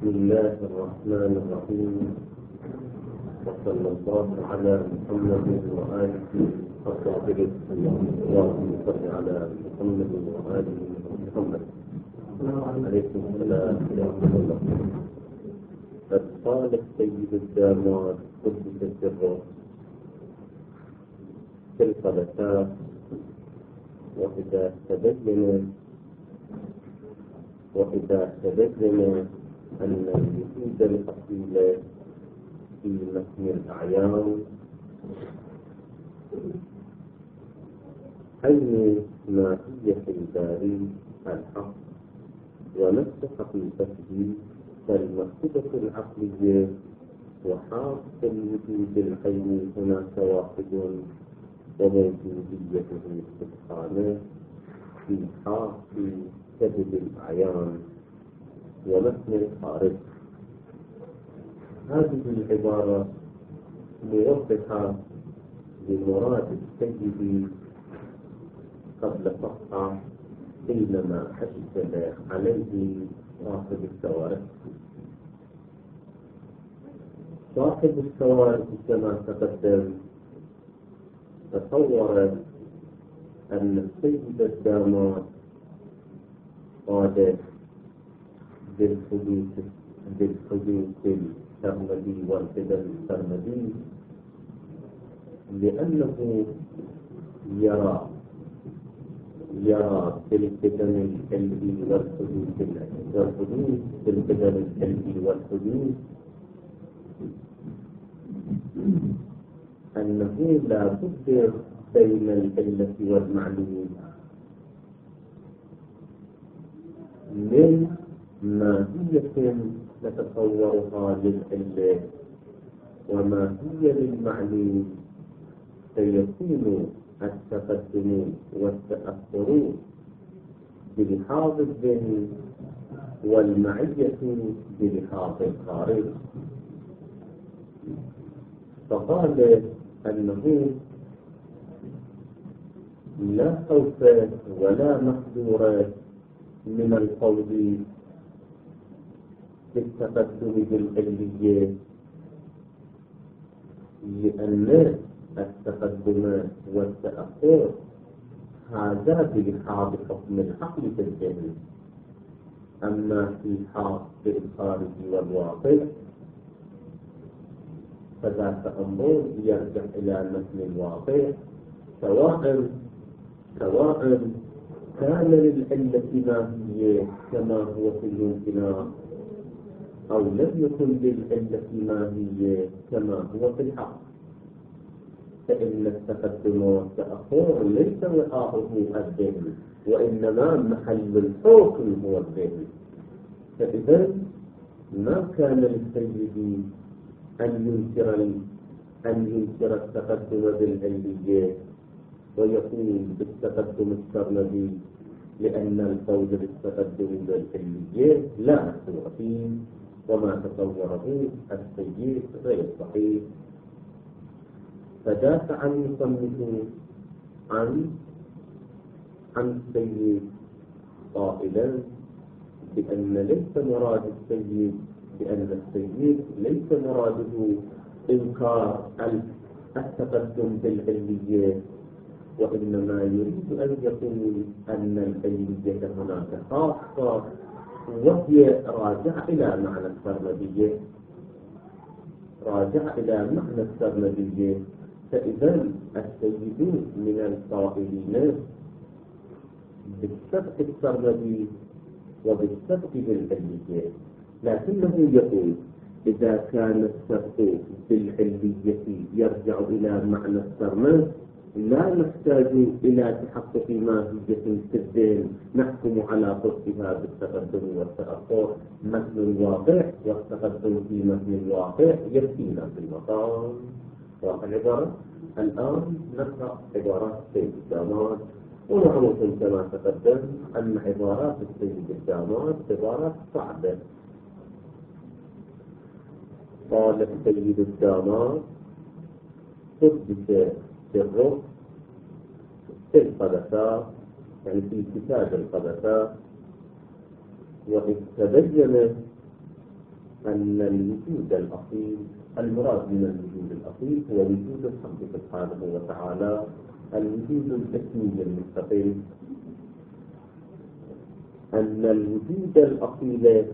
بسم الله الرحمن الرحيم، وصلى الله على محمد وآله الطاهرين. اللهم صل على محمد وآله محمد. عليكم السلام ورحمة الله. قد قال السيد الداماد قدس سره في الفلسفة: وإذا تبين أن الوجود الأصيل في متن الأعيان عين ماهية الباري الحق ونفس حقيقته، فالمرتبة العقلية وحاصل الوجود العيني هناك واحد، وموجوديته سبحانه في حاصل كذب الأعيان ومتن الخارج. هذه العبارة موضحة لمراد السيد قبل صفحة، إنما أشكل عليه صاحب السوارق. صاحب السوارق كما تقدم تصور أن السيد الداماد قادر بالحدوث السرمدي والقدم السرمدي، لأنه يرى في القدم القلبي والحدوث في القدم القلبي والحدوث أنه لا بد بين العلة والمعلوم من ماهية نتصورها للعلة وماهية للمعلوم، فيكون التقدم والتأخر بلحاظ الذهن والمعية بلحاظ الخارج. فقال أنه لا خوف ولا محذور من القول بالتقدم بالعلية، لأن التقدم والتأخر هذا بلحاظ حكم العقل في الذهن، أما في حق الخارج والواقع فذاك أمر يرجع إلى مثل الواقع، سواء كان للعلة ماهية كما هو في الامتناع، أو لم يكن للعلة ماهية كما هو في الحق، فإن التقدم والتأخر ليس وقاؤه الذهن، وإنما محل الحكم هو الذهن. فإذا ما كان للسيد أن ينكر التقدم بالعلية ويقول بالتقدم السرمدي، لأن القول بالتقدم بالعلية لا مشروع فيه، وما تصوره السيد غير صحيح. فدافع المصنف عن السيد قائلا بأن السيد ليس مراده إنكار التقدم بالعلية، وإنما يريد أن يقول أن العلية هناك خاصة، وهي راجع إلى معنى السرمدية. فإذا السيد من القائلين بالسبق السرمدي وبالسبق بالعلية، لكنه يقول إذا كان السبق بالعلية يرجع إلى معنى السرمد، لا نحتاج إلى تحقق ماهية في الذهن نحكم على صدقها بالتقدم والتأخر. مثل الواقع والتقدم في مثل الواقع يكفينا في المقام. العبارة الآن نقرأ عبارات السيد الداماد، ونعرف كما تقدم أن عبارات السيد الداماد عبارات صعبة. قال السيد الداماد قدس سره في القدسات، يعني في كتاب القدسات: وإذ تبين أن الوجود الأصيل، المراد من الوجود الأصيل هو وجود الحق سبحانه وتعالى، الوجود الاسمي المستقل. أن الوجود الأصيل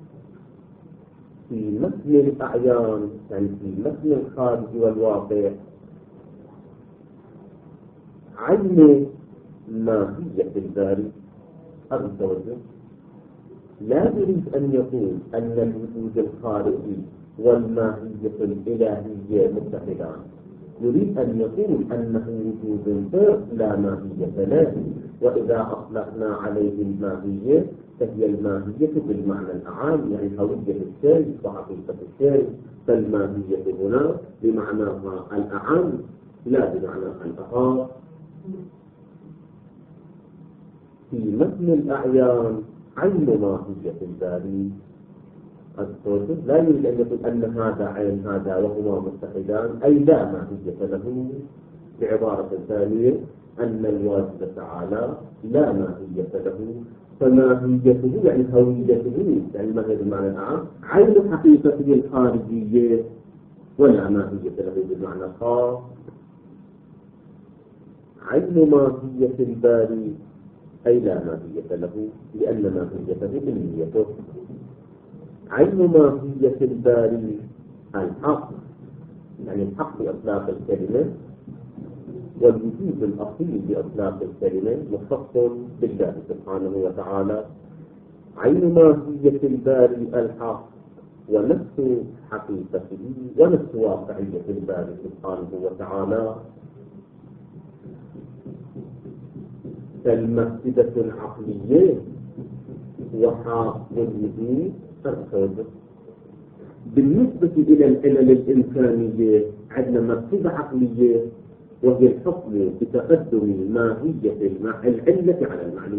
في مثل الأعيان، يعني في مثل الخارج والواقع، عين ماهية الباري عز وجل. لا يريد أن يقول أن الوجود الخارجي والماهية الإلهية متحدان، يريد أن يقول أنه وجود لا ماهية له، وإذا أطلقنا عليه الماهية فهي الماهية بالمعنى الأعام، يعني هوية الشيء وحقيقة الشيء، فالماهية هنا بمعناها الأعام لا بمعنى الأخص. في مثل الأعيان عين ماهية الباري الصوت، لا يريد أن يقول أن هذا عين هذا وهما متحدان، أي لا ماهية له. بعبارة ثانية أن الواجب تعالى لا ماهية له، فماهيته يعني هويته، يعني ما هي بالمعنى العام، عين حقيقته الخارجية، ولا ماهية له بالمعنى الخاص. عين ماهية الباري أي لا ماهية له، لأن ماهيته بالنية. عين ماهية الباري الحق، يعني الحق بإطلاق الكلمة، والوجود الأصيل بإطلاق الكلمة مختص بالله سبحانه وتعالى. عين ماهية الباري الحق، ونفس حقيقته ونفس واقعية الباري سبحانه وتعالى. فالمفسدة العقلية وحاق الوجود الخارجي. بالنسبة إلى العلل الإنسانية عندنا مفسدة عقلية، وهي الحكم بتقدم ماهية العلة على المعلوم،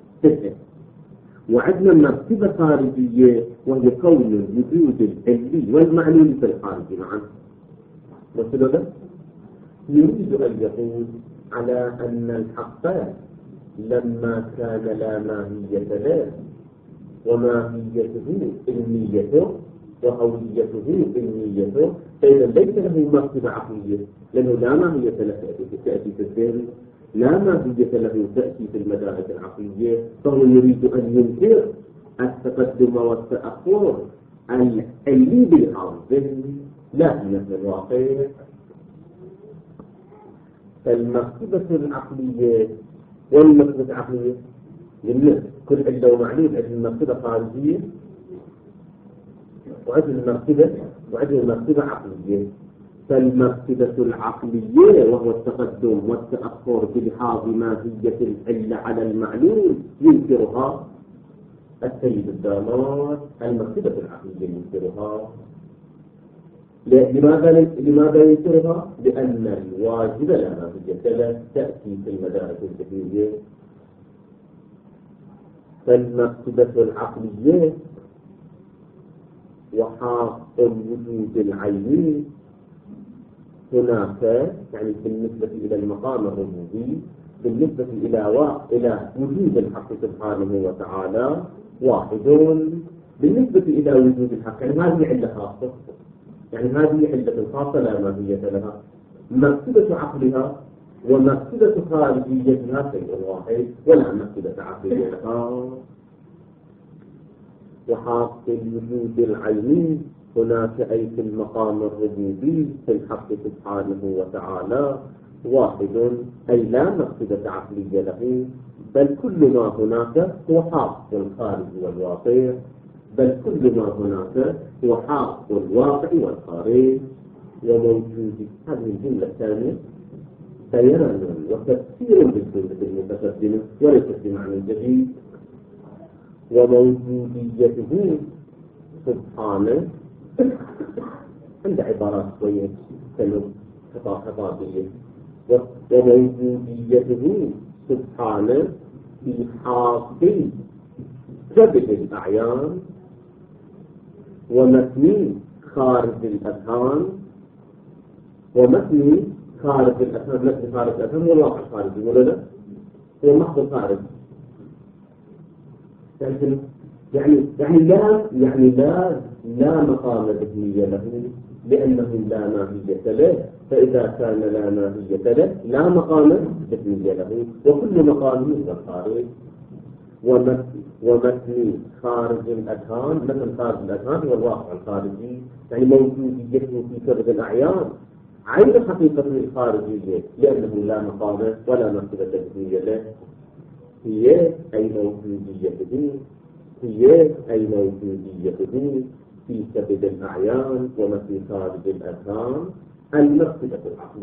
وعندنا مفسدة خارجية وهي كون الوجود العلي والمعلوم في الخارج معا. مثل يريد أن يقول على أن الحق لما كان لا ماهية له، وماهيته علميته وهويته علميته، فإذا ليس له مفسدة عقلية، لأنه لا ماهية له تأتي في الذهن، لا ماهية له تأتي في المدارك العقلية، فهو يريد أن ينكر التقدم والتأخر العلمي بالذهن لا في الواقع. فالمفسدة العقلية والمفسدة العقلية يملك كل علة ومعلول، عند المفسدة خارجية وعند المفسدة عقلية. فالمفسدة العقلية وهو التقدم والتأخر بلحاظ ماهية العلة على المعلول ينكرها السيد الدامار. المفسدة العقلية ينكرها. لماذا ينكرها؟ لأن الواجب لا ماهية له تأتي في المدارك الذهنية. فالمفسدة العقلية وحاق الوجود العيني هناك، يعني بالنسبة إلى المقام الربوبي، بالنسبة إلى وجود الحق سبحانه وتعالى واحد. بالنسبة إلى وجود الحق يعني هذه علة خاصة، يعني هذه علة خاصة لا ماهية لها. مفسدة عقلها ومفسدة خارجيتها شيء واحد، ولا مفسدة عقلية لها. وحاق الوجود العيني هناك أي في المقام الربوبي في الحق سبحانه وتعالى واحد، أي لا مفسدة عقلية له، بل كل ما هناك هو حاق الخارج والواقع، بل كل ما هناك هو حاق الواقع والخارج وموجود. هذه الجملة الثانية بيان وتفسير بالجملة المتقدمة وليس بمعنى جديد. وموجوديته سبحانه عند عبارات شوية خطابية. وموجوديته سبحانه في حاق جبل الأعيان ومثني خارج الأذهان، ومثني خارج الأذهان، مثني خارج الأذهان هو الواقع الخارجي ولا لا؟ هو محض خارج. لكن لا مقام ذهني له لأنه لا ماهية له، فإذا كان لا ماهية له لا مقام ذهني له، وكل مقامه هو الخارج. ومثل خارج الأذهان، مثل خارج الأذهان هو الواقع الخارجي، يعني موجوديته في فرد الأعيان عين حقيقته الخارجية، لأنه لا مقام ولا مرتبة ذهنية له. هي أي موجوديته في كبد الأعيان ومثل خارج الأذهان المرتبة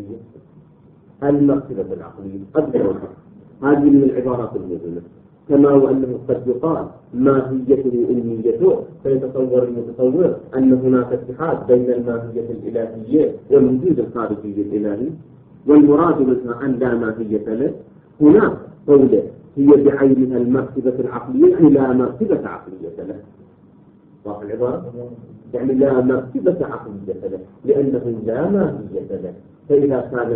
العقلية. هذه من العبارات المهمة. كما وأنه قد يقال ماهيته إلميته، فيتصور المتصور أن هناك اتحاد بين الماهية الإلهية والوجود الخارجي الإلهي، والمراد منها أن لا ماهية له. هناك قوله هي بعينها المرتبة العقلية، يعني لا مرتبة عقلية له. صح العبارة؟ يعني لا مرتبة عقلية له لأنه لا ماهية له. فإذا كان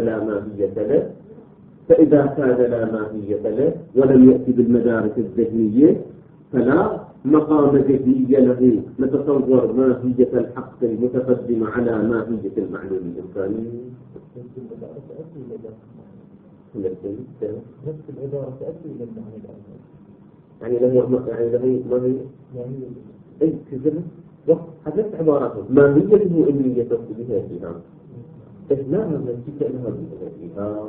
لا ماهية له ولم يأتي بالمدارك الذهنية فلا مقام ذهني له. نتصور ماهية الحق المتقدمة على ماهية المعلوم الإنساني. نفس العبارة تأتي إلى المعنى الأول. يعني له ما هي أي كذا حدث عبارته ماهيته إلميته بها فيها إثناء من تكلمها بها فيها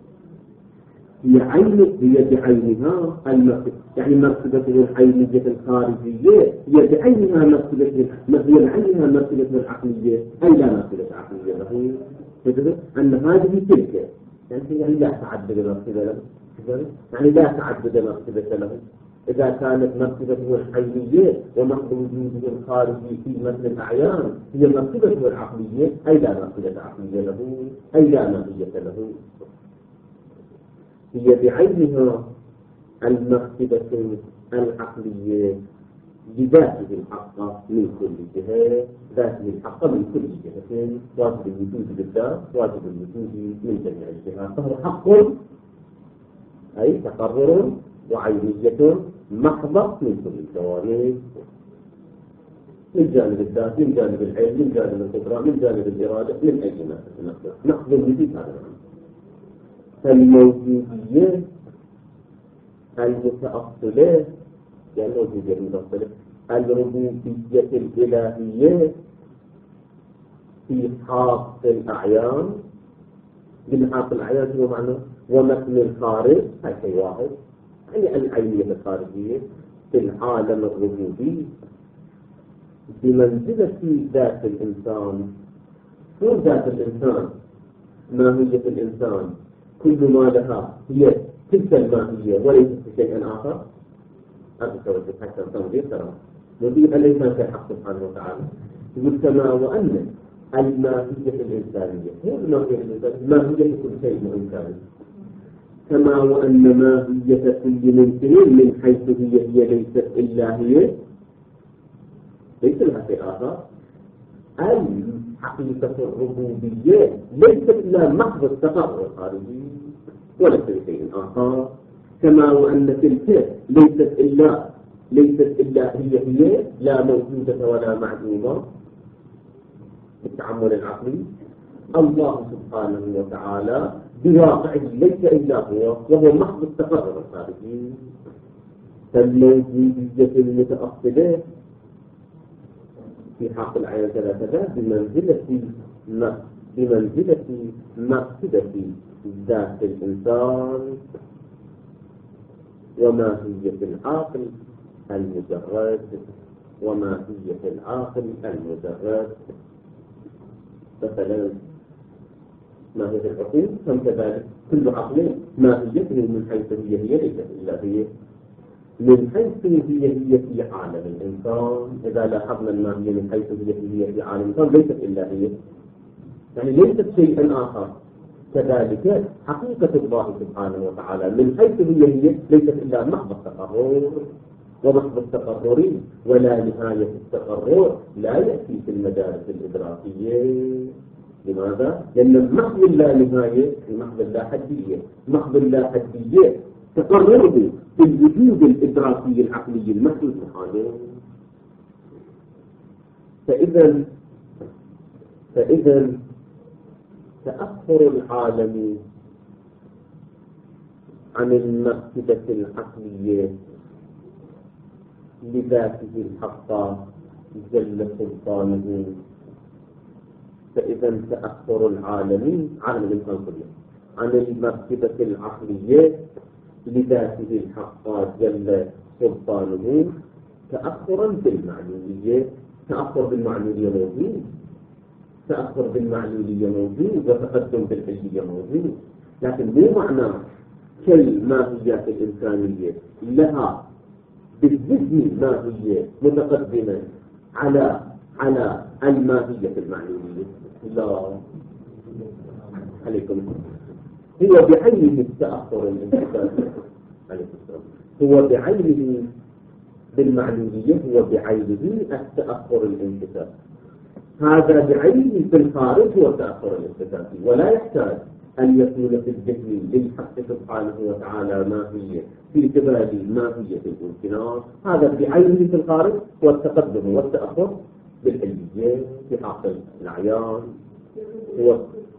هي بعينها المرتبة، يعني مرتبته العينية الخارجية هي بعينها مرتبة العقلية، أي لا مرتبة عقلية له. تجد أن هذه تلك يعني لا تعدد مرتبة له، يعني لا تعدد مرتبة له. إذا كانت مرتبته العينية ومحض وجوده الخارجي في مثل الأعيان هي مرتبته العقلية، أي لا مرتبة عقلية له، أي لا ماهية له. هي بعينها المرتبة العقلية لذاته الحقة من كل جهة، ذاته الحقة من كل جهة، واجب الوجود بالذات، واجب الوجود من جميع الجهات، فهو حق أي تقرر وعينية محضة من كل الجوانب، من جانب الذات، من جانب العلم، من جانب القدرة، من جانب الإرادة، من أي محض الوجود هذا. فالموجودية المتأصلة يعني الموجودية المتأصلة الربوبية الإلهية في حق الأعيان، من حق الأعيان هو معنى ومثل الخارج، هاي شيء واحد، يعني العينية الخارجية في العالم الربوبي بمنزلة ذات الإنسان. شو ذات الإنسان؟ ماهية الإنسان كل ما لها هي تلك الماهية وليست شيئا آخر. هذا توجه حتى تنظير ترى نضيف الإنسان في حق سبحانه وتعالى. يقول كما وأن الماهية الإنسانية هي الماهية الإنسانية ماهية كل شيء إنساني، كما وأن ماهية كل ممكن من حيث هي ليست إلا هي، ليس لها شيء آخر. حقيقة الربوبية ليست إلا محض التقرر الخارجي ولا شيء آخر، كما وأن تلك ليست إلا هي لا موجودة ولا معدومة. التعامل العقلي الله سبحانه وتعالى بواقعه ليس إلا هو، وهو محض التقرر الخارجي. فالموجودية المتأصلة في حق العين ثلاثة بمنزلة مقصدة ذات الإنسان وماهية العاقل المجرد، مثلا ماهية العقول هم كذلك، كل عقل ماهيته من حيث هي ليست إلا هي، من حيث هي في عالم الإنسان. إذا لاحظنا الماهية من حيث هي في عالم الإنسان ليست إلا هي، يعني ليست شيئا آخر. كذلك حقيقة الله سبحانه وتعالى من حيث هي ليست إلا محض التقرر، ومحض التقرر ولا نهاية التقرر لا يأتي في المدارس الإدراكية. لماذا؟ لأن محض اللا نهاية محض اللا حدية، محض اللا حدية تقرره بالوجود الإدراكي العقلي المحض سبحانه. فإذا تأخر العالم عن المرتبة العقلية لذاته الحقة جل سلطانه، فإذا تأخر العالم عن الإنسان كله عن المرتبة العقلية لذاته الحقة جل سلطانه تأخرا بالمعلولية. تأخر بالمعلولية موجود، تأخر بالمعلولية موجود، وتقدم بالعلمية موجود، لكن مو معنى كل ماهيات الإنسانية لها بالذهن ماهية متقدمة على الماهية المعلولية. لا، عليكم هو بعينه التأخر الانتقالي، هو بعينه بالمعلولية، هو بعينه التأخر الانتقالي، هذا بعينه في الخارج هو التأخر الانتقالي، ولا يحتاج أن يكون في الذهن للحق سبحانه وتعالى ماهية في قبال ماهية الامتنان، هذا بعينه في الخارج هو التقدم والتأخر بالعلمية في حق الأعيان. هو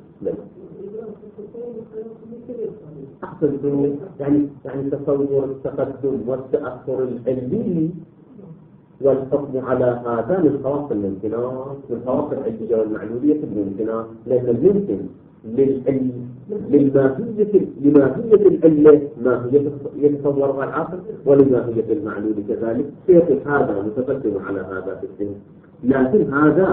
أحسن يعني تصور التقدم والتأخر العلمي والحكم على هذا من خواص الامتنان، من خواص العلمية والمعلولية في الامتنان، لأن الممكن لماهية العلة ماهية يتصورها العقل، ولماهية المعلول كذلك، فيقول هذا متقدم على هذا في الذهن، لكن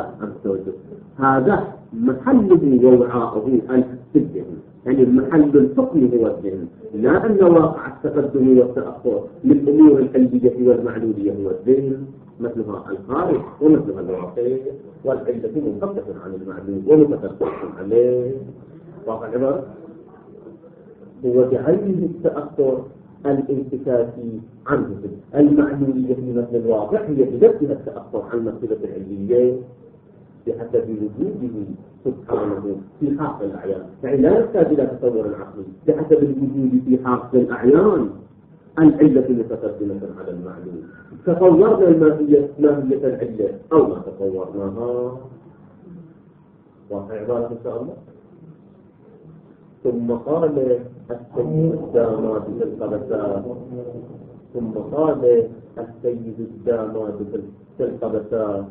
هذا محله ووعاءه في الذهن، يعني محل الحكم هو الذهن، لا أن واقع التقدم والتأخر للأمور العلمية والمعلولية هو الذهن، مثلها الخارج ومثلها الواقع، والعلة منقطع عن المعلوم ومتقدم عليه. واقع العبارة هو بعينه التأخر الانتكاسي عنه، المعلولية في مثل الواقع هي بنفسها التأخر عن مرتبة العلمية بحسب وجوده سبحانه في حق الأعيان، يعني لا يحتاج إلى تصور العقل، بحسب الوجود في حق الأعيان العلة متقدمة على المعلوم. تصورنا ماهية العلة أو ما تصورناها، واقع عبارة إن شاء الله. ثم قال السيد الداماد في القبسات، ثم قال السيد الداماد في القبسات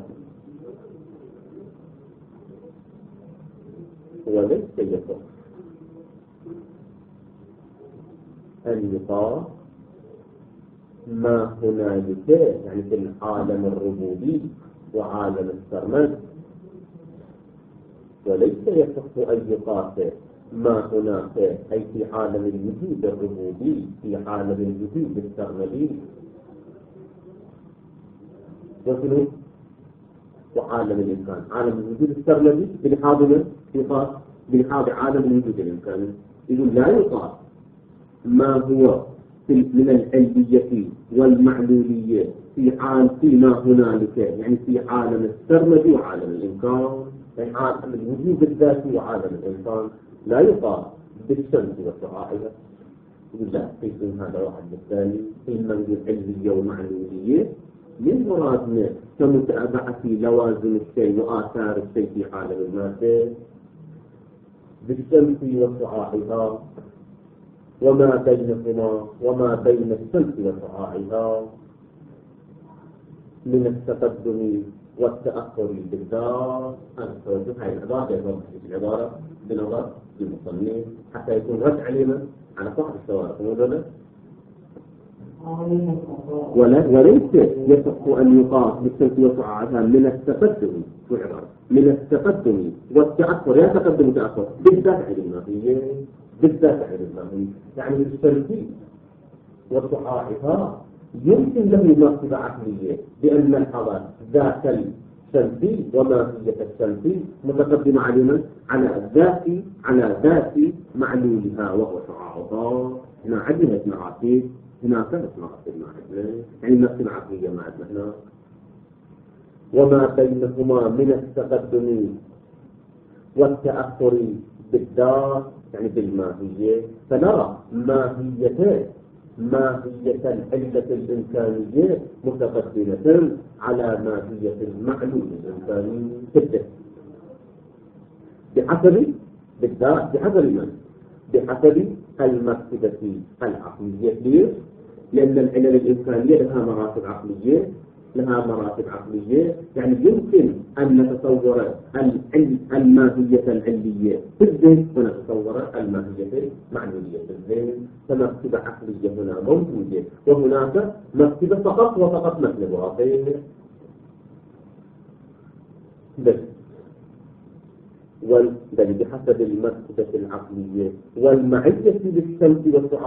وليس يصح أن يقال ما هنالك، يعني في العالم الربوبي وعالم السرمد، وليس يصح أن يقال ما هناك أي في عالم الوجود الربوبي في عالم الوجود السرمدي وعالم الإنسان. عالم الوجود السرمدي بلحاظ عالم الوجود الإنساني، يقول لا يقال ما هو من العلمية والمعلولية فيما هنالك، يعني في عالم السرمدي وعالم الإنسان، يعني عالم الوجود الذاتي وعالم الإنسان، لا يقال بالشمس وشعاعها. لا، يكون هذا واحد بالثاني المنزل علمية ومعلولية من مرادنا كمتابعة لوازم الشيء وآثار الشيء في عالم المادة بالشمس وشعاعها وما بينهما وما بين الشمس وشعاعها من التقدم والتأخر بالذات. هاي العبارة بنظر المصنف حتى يكون رد علينا على صاحب الشوارع موجودة، وليس يصح أن يقاس بالشمس وشعاعها من التقدم، شو العبارة؟ من التقدم والتأخر، يا تقدم وتأخر بالذات الماهية، يعني الشمس وشعاعها يمكن له مرتبة عقلية بأن نلحظ ذات الشمس وماهية الشمس متقدمة على ذات معلولها وهو شعاعها. هنا عدلة مراتب، هنا ثلاث مراتب معدلة، يعني نفس العقلية معدلة هنا. وما بينهما من التقدم والتأخر بالذات، يعني بالماهية، فنرى ماهية ماهية العلة الإمكانية متقدمة على ماهية المعلول الإمكاني في الذهن بحسب من؟ بحسب المرتبة العقلية. ليش؟ لأن العلل الإمكانية لها مراتب عقلية، يعني يمكن أن نتصور الماهية العلية في الذهن ونتصور الماهية المعنوية في الذهن، فمرتبة عقلية هنا موجودة، وهناك مرتبة فقط مثل الواقع بس. بل بحسب المرتبة العقلية والمعية للشمس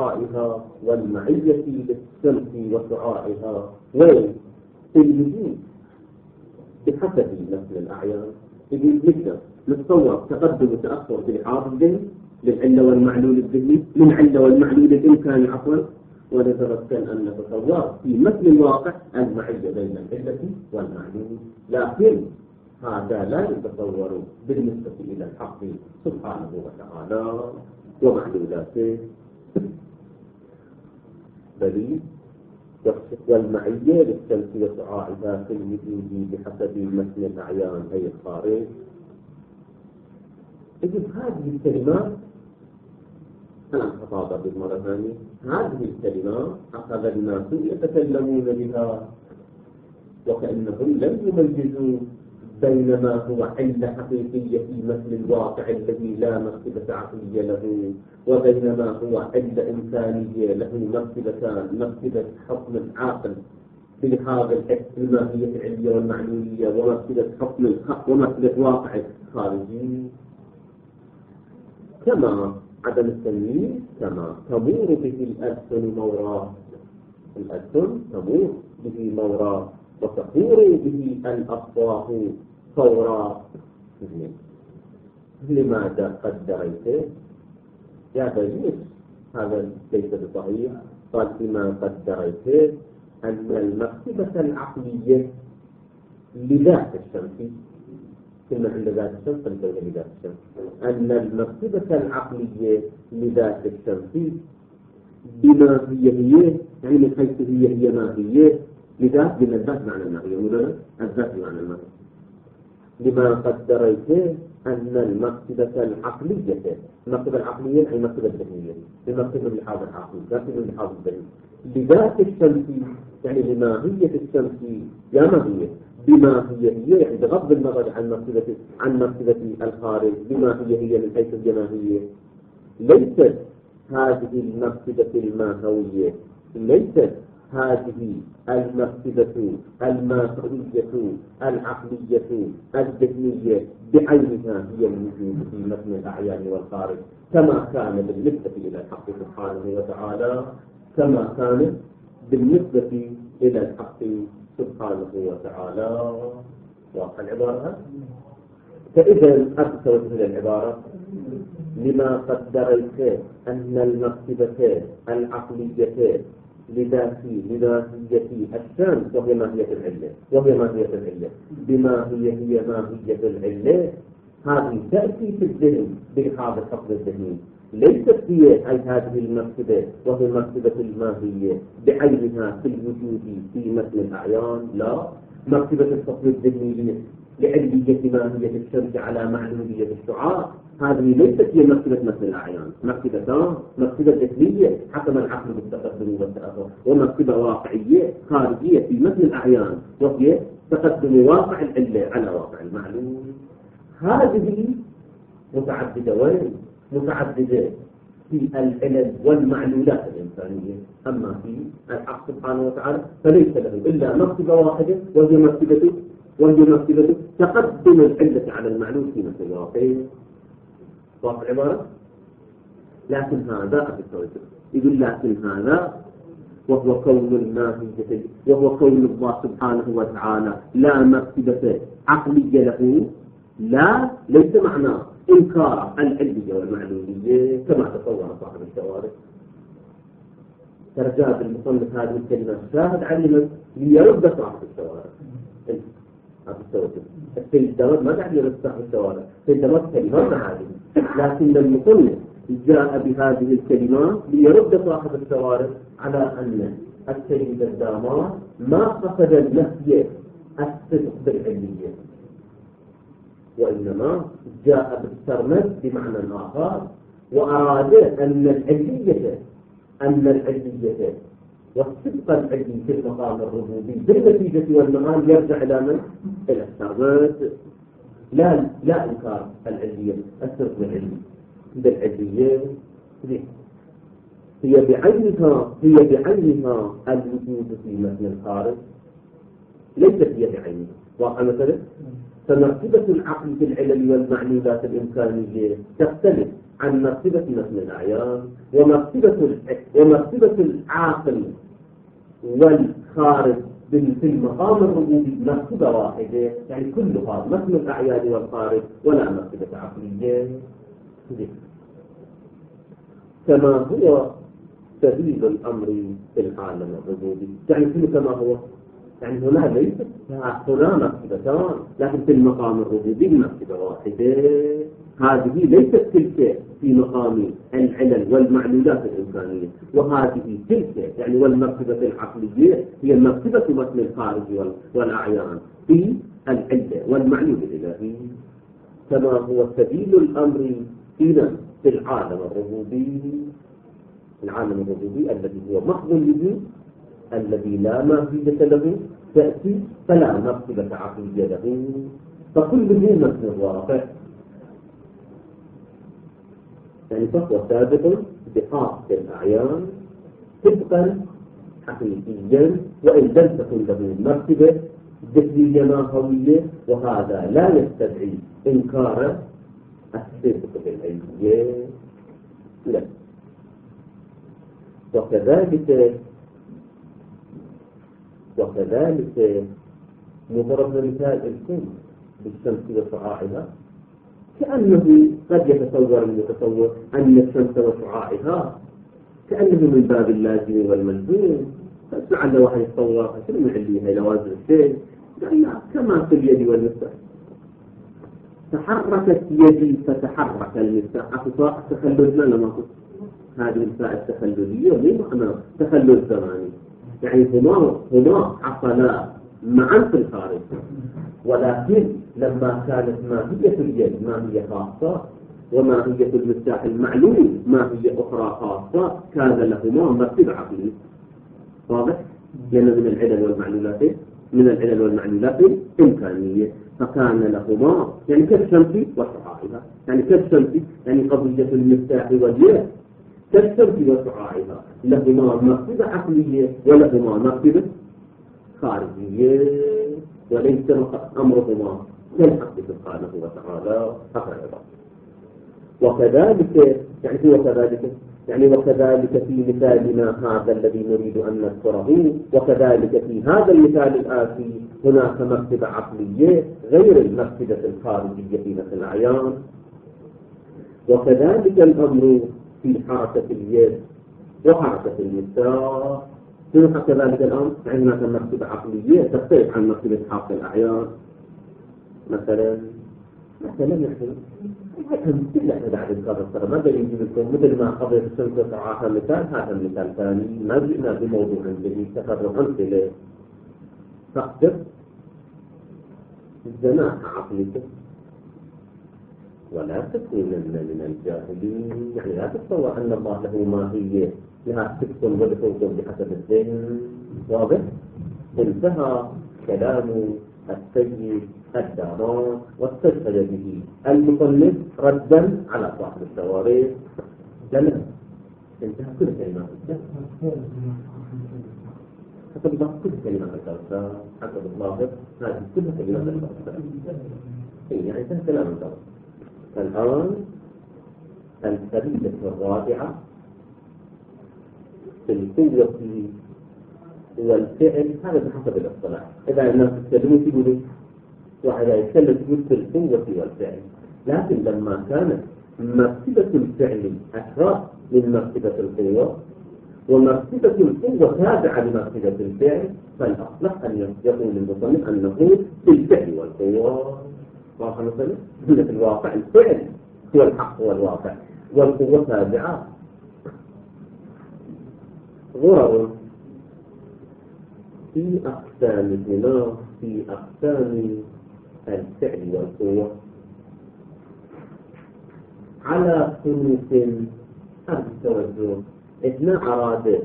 وسعائها وين في الوجود بحسب مثل الأعيان. نقدر نتصور تقدم وتأخر بالحاضر الذهني للعلة والمعلول الذهني، للعلة والمعلول الإمكاني عفوا، ونتمكن أن نتصور في مثل الواقع المعية بين العلة والمعلول، لكن هذا لا يتصور بالنسبة إلى الحق سبحانه وتعالى ومعلولاته، بل والمعية للشمس وسعائها في الوجود بحسب مثل الأعيان أي الخارج. إذن هذه الكلمات أنا أخطأ بالمرة ثانية، هذه الكلمات أخذ الناس يتكلمون بها وكأنهم لم يميزوا بين ما هو علة حقيقية في مثل الواقع الذي لا مرتبة عقلية له، وبين ما هو علة إمكانية له مرتبتان، مرتبة حكم العاقل بلحاظ الماهية العلية والمعنوية، ومرتبة حكم الحق ومرتبة واقع خارجي. كما عدم التمييز كما تمور به الألسن موراه، الألسن تمور به موراه وتفور به الأصوات فورا. لماذا قدرته؟ يا بني هذا ليس بصحيح. قال بما قدرته أن المرتبة العقلية لذات الشمس، كلمة عند ذات الشمس فنقول لذات الشمس، أن المرتبة العقلية لذات الشمس بما هي يعني من حيث هي ما هي لذات، من الذات معنى الماهية ولا الذات معنى الماهية. لما قدرته أن المرتبة العقلية، المرتبة العقلية أي المرتبة الذهنية، المرتبة بلحاظ العقل، المرتبة بلحاظ الذهن لذات الشمس، يعني لماهية الشمس يا ماهية بما هي يعني بغض النظر عن مرتبة الخارج، بما هي من حيث الجماهية. ليست هذه المرتبة الماهوية، ليست هذه المرتبة الماهوية العقلية الذهنية بعينها هي الموجود في متن الأعيان والخارج، كما كان بالنسبة إلى الحق سبحانه وتعالى، كما كانت بالنسبة إلى الحق سبحانه وتعالى. واضح العبارة؟ فإذا أكثر من العبارة لما قدرت أن المرتبة العقلية لذاتي الشمس وهي ماهية العلة بما هي ماهية العلة، هذه تأتي في الذهن بلحاظ الحكم الذهني، ليست هي أي هذه المرتبة وهي مرتبة الماهية بعينها في الوجود في مثل الأعيان، لا، مرتبة الحكم الذهني لعلية ماهية الشمس على معلومية الشعاع، هذه ليست هي مرتبة مثل الأعيان، مرتبة ذهنية حكم العقل بالتقدم والتأخر، ومرتبة واقعية خارجية في مثل الأعيان وهي تقدم واقع العلة على واقع المعلوم. هذه متعددة وين؟ متعددة في العلل والمعلولات الإنسانية، أما في الحق سبحانه وتعالى فليس له إلا مرتبة واحدة وهي مرتبة تقدم العلة على المعلول في مثل الواقع. واضح العبارة؟ لكن هذا يقول لكن هذا وهو كون الماهية وهو كون الله سبحانه وتعالى لا مرتبة عقلية له، لا ليس معناه إنكار العلية والمعلولية كما تصور صاحب الشوارع. ترجع المصنف هذه الكلمة شاهد علما ليرد صاحب الشوارع. السيد داود ما قاعد يرد صاحب الشوارع، السيد داود كلمة هذه، لكن المصنف جاء بهذه الكلمات ليرد صاحب الشوارع على أن السيد الدامار ما قصد النفي الصدق بالعلية، وإنما جاء بالسرمد بمعنى آخر، وأراد أن العلية والصدق العلي في المقام الربوبي بالنتيجة والمعان يرجع إلى من؟ إلى السرمد، لا إنكار العلية، الصدق بالعلية هي بعينها الوجود في متن الخارج، ليست هي بعينها. واقع مثلا فمرتبة العقل في العلل والمعلولات الإمكانية تختلف عن مرتبة متن الأعيان، ومرتبة العاقل والخارج في المقام الربوبي مرتبة واحدة، يعني كلها متن الأعيان والخارج ولا مرتبة عقلية. كما هو سبيل الأمر في العالم الربوبي، يعني كله كما هو، يعني هنا ليست هنا مرتبتان، لكن في المقام الربوبي مرتبة واحدة. هذه ليست تلك في مقام العلل والمعلولات الإمكانية، وهذه تلك يعني والمرتبة العقلية هي مرتبة متن الخارج والأعيان في العلة والمعلول الإلهي. كما هو سبيل الأمر في العالم الربوبي، الذي هو محض الوجود الذي لا ماهية له تأتي فلا مرتبة عقلية له، فكله مثل الواقع، يعني فهو ثابت بحاصل الأعيان طبقا حقيقيا، وإن لم تكن له مرتبة ذكرية ماهوية، وهذا لا يستدعي إنكار الصدق بالعلية. لا. وكذلك مضرب مثال الكون بالشمس وشعاعها، كأنه قد يتصور المتصور أن الشمس وشعاعها كأنه من باب اللازم والملزوم، فلعل واحد يتصورها شنو يعليها إلى وازن الشيء، يعني كما في اليد والمفتاح، تحركت يدي فتحرك المفتاح، أخطاء تخلدنا لما كنت هذه الفاء التخلدية ليه معنى تخلد زماني، يعني هما حصلا معا في الخارج، ولكن لما كانت ماهية اليد ماهية خاصة وماهية المفتاح المعلول ماهية أخرى خاصة، كان لهما مرتبة عقلية. واضح؟ لأن من العلل والمعلولات إمكانية، فكان لهما يعني كالشمس وشعاعها، يعني قضية المفتاح واليد كالشمس وشعاعها لهما مرتبة عقلية ولهما مرتبة خارجية، وليس أمرهما كالحق سبحانه وتعالى حق العباد. وكذلك في مثالنا هذا الذي نريد أن نذكره، وكذلك في هذا المثال الآتي هناك مرتبة عقلية غير المرتبة الخارجية في مثل الأعيان. وكذلك الأمر في حركة اليد وحركة المفتاح، كذلك الأمر يعني هناك مرتبة عقلية تختلف عن مرتبة حركة الأعيان. مثلا مثل بعد الكرة ماذا يجب لكم مثل ما قضيت الشمس وشعاعها مثال، هذا مثال ثاني ما جئنا بموضوع جديد تفرغ أمثلة، فاقدر جناح عقلك ولا تكونن من الجاهلين، يعني لا تتصور أن الله له ماهية لها تكون ودخولكم بحسب الذهن. واضح؟ انتهى كلام السيد الدامار واستشهد به المصنف ردا على صاحب الشوارع. انتهى كل كلمات حسب الله، كل كلمات الكوثر حسب الله، هذه كل كلمات الكوثر. يعني انتهى كلام الدامار. الآن الفريدة الرابعة في القوة والفعل، هذا بحسب الاصطلاح. إذا الناس يتكلمون يقولوا واحد يتكلم يقول في القوة والفعل، لكن لما كانت مرتبة الفعل أكثر من مرتبة القوة ومرتبة القوة تابعة لمرتبة الفعل، فالأصلح أن يقول المصنف أنه في الفعل والقوة. واضح مثلا؟ في الواقع الفعل هو الحق والواقع، والقوة تابعة. غرر في أقسام هنا في أقسام الفعل والقوة على صنوف التوجه. إثناء أراد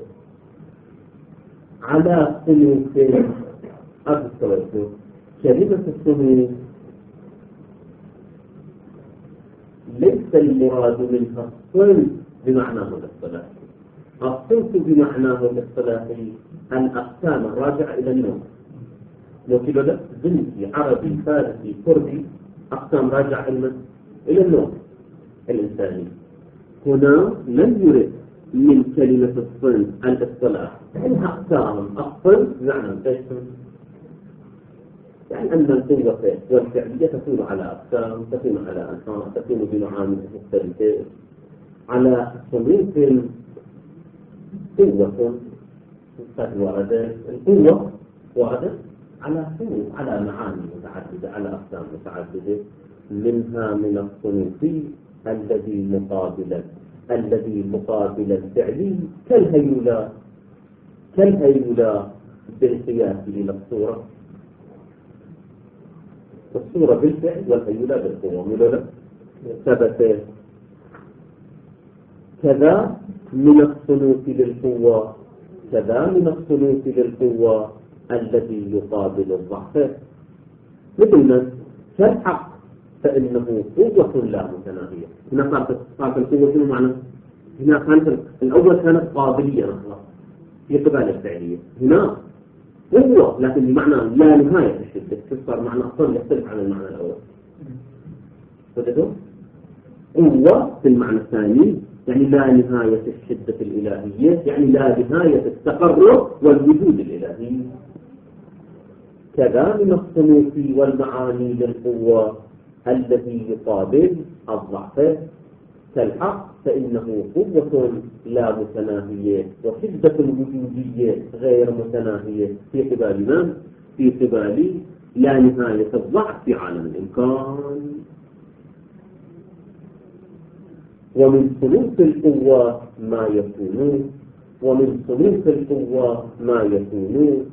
على صنوف التوجه. كلمة الصنوف ليس المراد منها الصنف بمعناه الاصطلاحي. الصنف بمعناه الاصطلاحي الأقسام الراجعة إلى النوع. لو كده زنسي عربي فارسي كردي أقسام راجعة إلى النوع الإنساني. هنا لم يرد من كلمة الصنف الاصطلاح، يعني أقسام الصنف معنى يعني أن القوة والفعلية تكون على أقسام، تكون على أنواع، تكون بمعامل مختلفة. على صنوف قوة قد وردت القوة وردت على صنوف، على معاني متعددة، على أقسام متعددة. منها من الصنوف الذي مقابل الفعل كالهيولى بالقياس إلى الصورة بالفعل والهيولى بالقوة ملولة ثبت. كذا من الصنوف للقوة الذي يقابل الضعف. مثل كالحق فإنه قوة لا متناهية. هنا صارت القوة شنو معنى؟ هنا كانت الأول كانت قابلية في قبال الفعلية، هنا قوة لكن بمعنى لا نهاية الشدة. صار معنى أصلا يختلف عن المعنى الأول. فهمتوا؟ قوة في المعنى الثاني يعني لا نهاية الشدة الإلهية، يعني لا نهاية التقرب والوجود الإلهي. كذا من الصنوف والمعاني للقوة الذي يقابل الضعف. كالحق فإنه قوة لا متناهية وشدة الوجودية غير متناهية في قبال من؟ في قبال لا نهاية الضعف في عالم الإمكان. ومن صنوف القوة ما يكون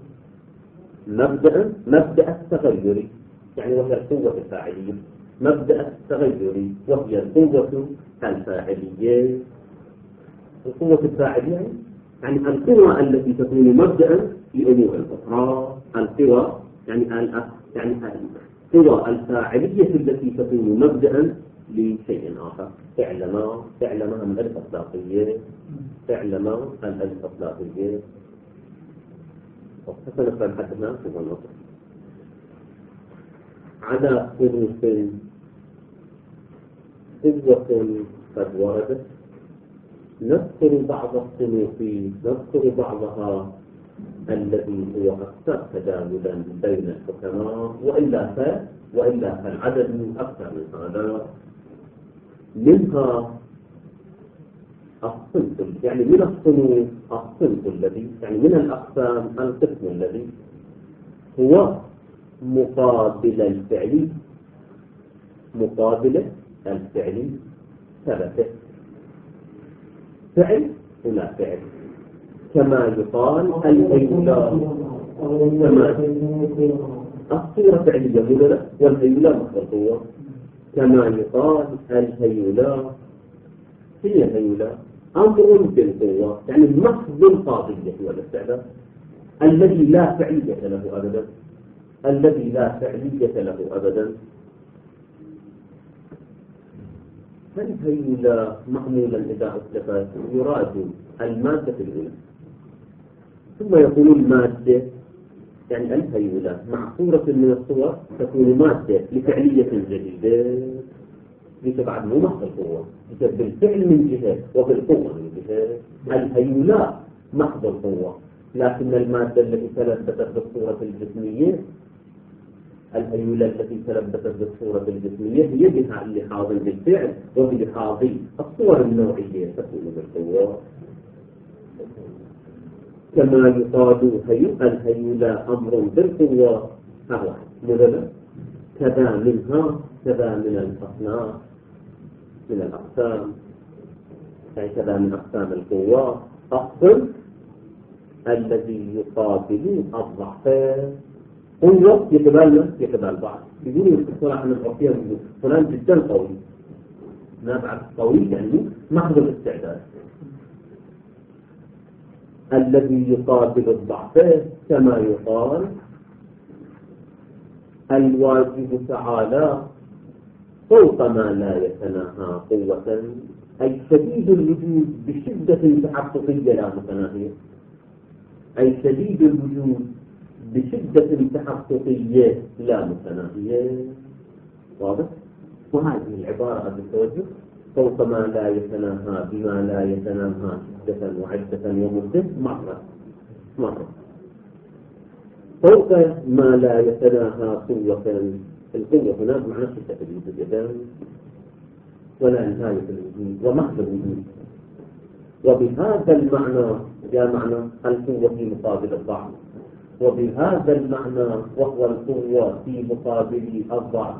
مبدأ التغير، يعني وهي القوة الفاعلية. مبدأ التغير وهي القوة الفاعلية. القوة الفاعلية يعني القوة التي تكون مبدأ لأمور الأخرى. القوة يعني القوة الفاعلية التي تكون مبدأ لشيء آخر. اعلمها من الألف الأخلاقية. وحسنا فنحدثنا في النصر على صنوف قوة قد وردت. نذكر بعضها الذي هو أكثر تداولا بين الحكماء، وإلا فالعدد من أكثر من هذا. منها الصنف، يعني من الصنوف الصنف الذي يعني من الأقسام القسم الذي هو مقابل الفعل ثبت. فعل ولا فعل كما يقال الهيولى، كما الصورة فعلية مدلة والهيولى مخلوقة. كما يقال الهيولى هي هيولى أمر بالقوة، يعني محض القاضية والاستعداد الذي لا فعلية له أبدا. فالهيولى معمولا إذا أطلقت يراد المادة الأولى، ثم يقول المادة يعني الهيولى مع صورة من الصور تكون مادة لفعلية جديدة. ليس بعد مو محض القوة، بالفعل من جهة وبالقوة من جهة. الهيولى محض القوة، لكن المادة التي تلبست بالصورة الجسمية، الهيولى التي تلبست بالصورة الجسمية هي بها اللحاظ بالفعل وبلحاظ الصور النوعية تكون بالقوة. كما يقال الهيولى أمر بالقوة فهو مثلا. كذا من الأصناف من الأقسام يعني كذا من أقسام القوة. أصل الذي يقابل الضعفين قوة يتبال بعض. يقولوا الصراحة من العرفية فلان جدا قوي، ما بعد قوي يعني محض الاستعداد. الذي يقابل الضعفين كما يقال الواجب تعالى فوق ما لا يتناهى قوة، أي شديد الوجود بشدة تحققية لا متناهية، أي شديد الوجود بشدة تحققية لا متناهية. واضح؟ وهذه العبارة قد التوجه فوق ما لا يتناهى بما لا يتناهى شدة وعدة ومدة مرة فوق ما لا يتناهى قوة. القوة هنا بمعنى شدة الوجود ولا نهاية الوجود ومحض الوجود. وبهذا المعنى جاء معنى القوة في مقابل الضعف، وبهذا المعنى وهو القوة في مقابل الضعف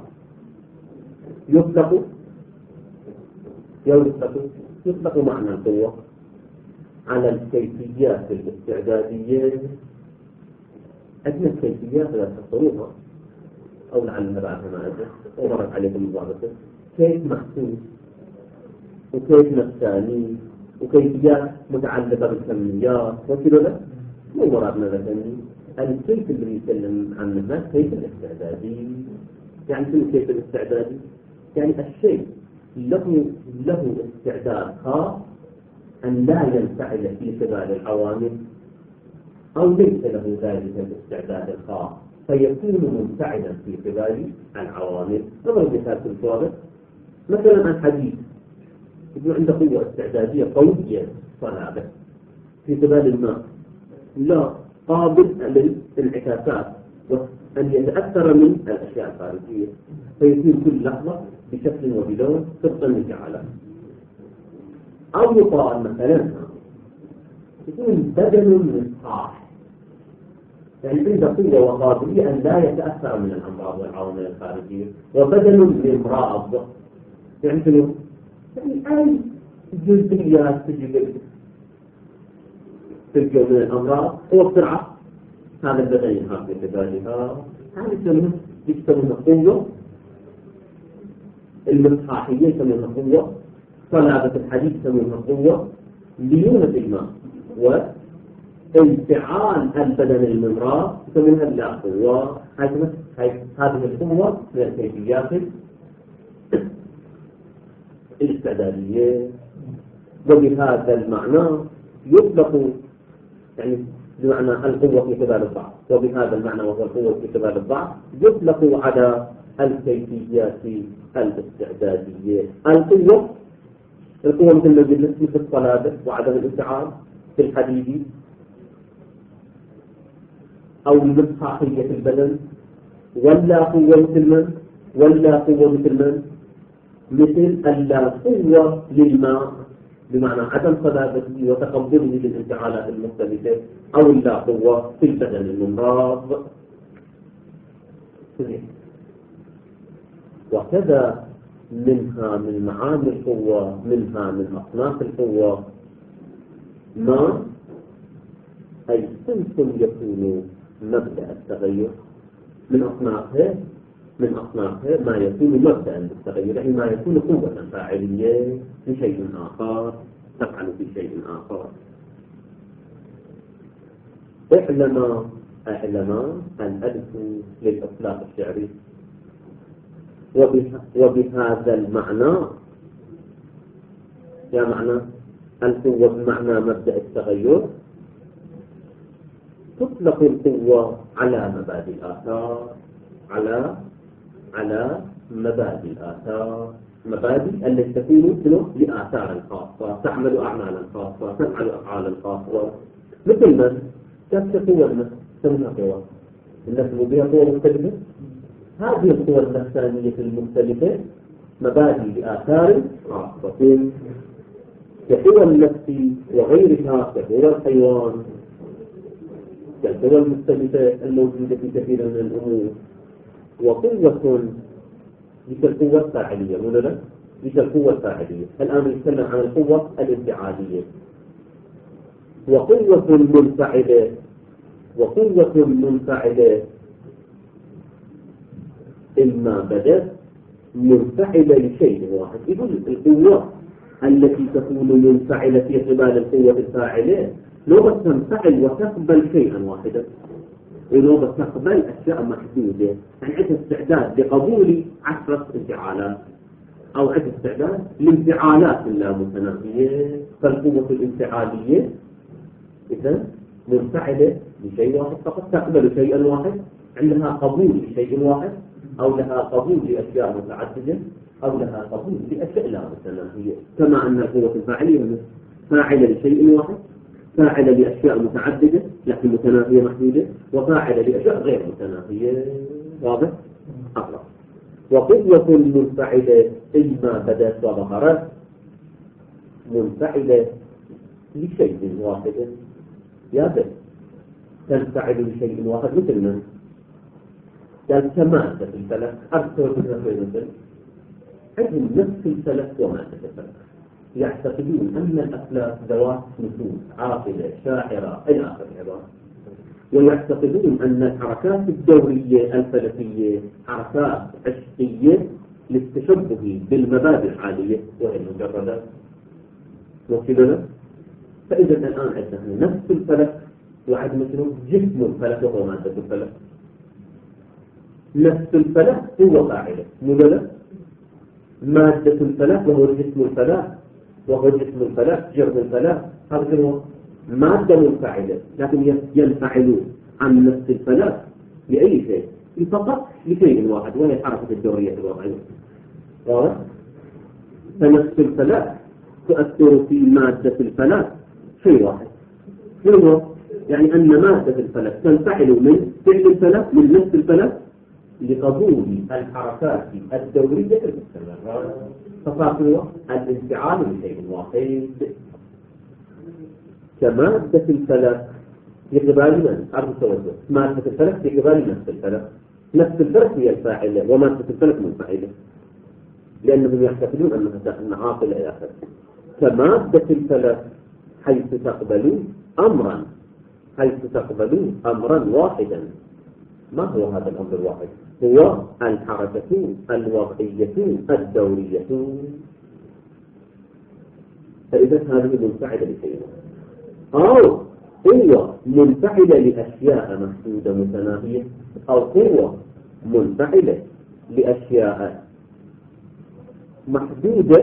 يطلق معنى القوة على الكيفيات الاستعدادية. أدنى الكيفيات لا تحصروها أو لعلها بعدها ما أدري ومرت عليكم مضابطة، كيف محسوس وكيف نفساني وكيفيات متعلقة بالكميات وكذا. مو مرادنا ذاتني الكيف اللي يتكلم عنه الناس كيف الاستعدادي. يعني شنو كيف الاستعدادي؟ يعني الشيء له استعداد خاص أن لا ينفعل في خلال العوامل، أو ليس له ذلك الاستعداد الخاص فيكون منفعلا في خلال العوامل. نضرب مثال في الصورة مثلا الحديد يكون عنده قوة استعدادية قوية صلابة في خلال الماء، لا قابل للانعكاسات وأن يتأثر من الأشياء الخارجية، فيصير كل لحظة بشكل وبلون طبقا لجعله. أو يقال مثلا يكون بدل مصحاح، يعني عنده قوة وقابلية أن لا يتأثر من الأمراض والعوامل الخارجية، وبدل للمراض يعني شنو؟ يعني أي جزئيات تجي من الأمراض هو بسرعة هذا البدن ينهار في كذلها. هذه يسمونها قوة المصحاحية، يسمونها قوة صلابة الحديد، يسمونها قوة ليونة الماء، وانفعال البدن الممراض يسمونها لا قوة. هذه القوة من الكيفيات الاستعدادية. وبهذا المعنى يطلق يعني بمعنى القوة في خلال الضعف، وبهذا المعنى وهو القوة في خلال الضعف يطلق على الكيفيات الاستعدادية. القوة مثل ما قلنا مثل الصلابة وعدم الانفعال في الحديد، أو المصحاحية في البدن، ولا قوة مثل من مثل اللا قوة للماء بمعنى عدم صلابته وتقبله للانفعالات المختلفة، أو اللا قوة في البدن الممراض. وكذا منها من معاني القوة، منها من أصناف القوة ما أي صنف يكون مبدأ التغير. من أصنافها ما يكون مبدأ للتغير، يعني ما يكون قوة فاعلية في شيء آخر تفعل في شيء آخر. اعلم الألف للإطلاق الشعري. وبهذا المعنى يا معنى القوة بمعنى مبدأ التغير تطلق القوة على مبادئ الآثار، على مبادئ الآثار، مبادئ التي تكون لآثار خاصة، تعمل أعمالا خاصة، تفعل أفعالا خاصة. مثل من كيف قوة النفس تسمى قوة النفس بها قوة مختلفة. هذه القوى النفسانية المختلفة مبادئ لآثار خاصة كقوى النفس وغيرها كقوى الحيوان، كالقوى المختلفة الموجودة في كثير من الأمور. وقوة مثل القوة الفاعلية إذا القوة الفاعلية. الآن نتكلم عن القوة الانفعالية. وقوة منفعلة إما بدأت منفعلة لشيء واحد. يقول القوة التي تكون منفعلة في قبال القوة الفاعلة لو تنفعل وتقبل شيئا واحدا، ولو تقبل أشياء محدودة، يعني عندها استعداد لقبول 10 انفعالات أو عندها استعداد لانفعالات اللامتناهية. فالقوة الانفعالية إذا منفعلة لشيء واحد فقط، تقبل شيئا واحد، عندها قبول لشيء واحد، أو لها قبول لأشياء متعددة، أو لها قبول لأشياء لا متناهية. كما أن القوة الفاعلية فاعلة لشيء واحد، فاعلة لأشياء متعددة لكن متناهية محدودة، وفاعلة لأشياء غير متناهية. واضح؟ أقرأ. وقوة منفعلة إما بدأت وظهرت منفعلة لشيء واحد. يا بس تنفعل لشيء واحد مثل من؟ قال كمادة في الفلك. أكثر مثل عندهم نفس الفلك ومادة الفلك، يعتقدون أن الأفلاك ذوات نفوس عاقلة شاعرة إلى آخر العبارة، ويعتقدون أن الحركات الدورية الفلكية حركات عشقية للتشبه بالمبادئ العالية وهي المجردات. وكذا فإذا الآن عندنا نفس الفلك وعد مثله جسم الفلك وهو مادة الفلك. نفس الفلك هو فاعله مدلة، مادة الفلك وهو جسم الفلك، وهو جسم الفلك جرم الفلك، هذا هو مادة منفعلة، لكن ينفعلون عن نفس الفلك لأي شيء فقط لشيء واحد وهي الحركة الدورية الوضعية. واضح؟ فنفس الفلك تؤثر في مادة الفلك شيء واحد. شنو؟ يعني أن مادة الفلك تنفعل من فعل الفلك من نفس الفلك لقبول الحركات الدورية المستمرة، فصار الانفعال لشيء واحد. كمادة الفلك في قبال من؟ أرض التوجه. مادة الفلك في قبال نفس الفلك. نفس الفلك هي الفاعلة ومادة الفلك منفعلة، لأنهم يعتقدون أنها عاقلة إلى آخره. كمادة الفلك حيث تقبل أمرا واحدا. ما هو هذا الأمر الواحد؟ هو الحركة الوضعية الدورية. فإذا هذه منفعلة لشيء، أو قوة منفعلة لأشياء محدودة متناهية، أو قوة منفعلة لأشياء محدودة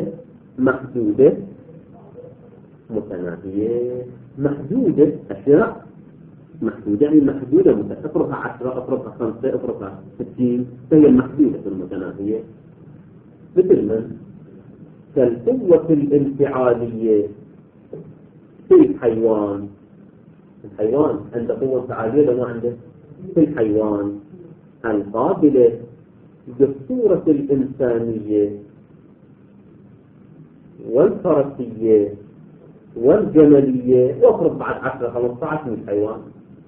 متناهية. محدودة أشياء محدودة يعني محدودة افرضها 10 افرضها 5 افرضها 60 فهي المحدودة المتناهية. مثل من؟ كالقوة الانفعالية في الحيوان عنده قوة انفعالية لو ما عنده. في الحيوان القابلة بالصورة الإنسانية والفرسية والجملية، وافرض بعد 10 15 من الحيوان.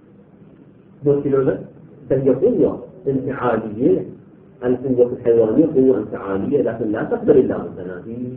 فهي قوة انفعالية. القوة الحيوانية قوة انفعالية لكن لا تقبل إلا متناهي.